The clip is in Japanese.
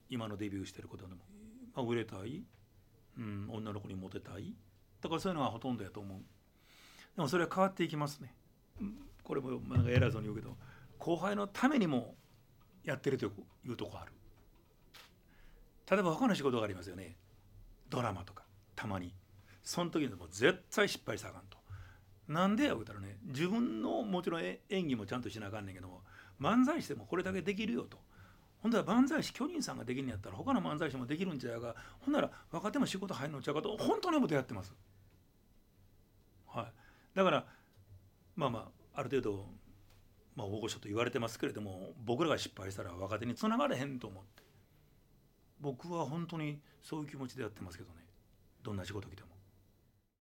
今のデビューしてることでも、売れたい、女の子にモテたい、だからそういうのがほとんどやと思う。でもそれは変わっていきますね。これもなんか偉そうに言うけど、後輩のためにもやってるというとこある。例えば他の仕事がありますよね。ドラマとかたまにその時にもう絶対失敗したらあかんと。なんでや言うたらね、自分のもちろん演技もちゃんとしなあかんねんけども、漫才師でもこれだけできるよと。ほんなら漫才師巨人さんができるんやったら他の漫才師もできるんちゃうが、ほんなら若手も仕事入るのちゃうかと本当に思ってやってます。はい、だからある程度、大御所と言われてますけれども、僕らが失敗したら若手につながれへんと思って、僕は本当にそういう気持ちでやってますけどね。どんな仕事来ても。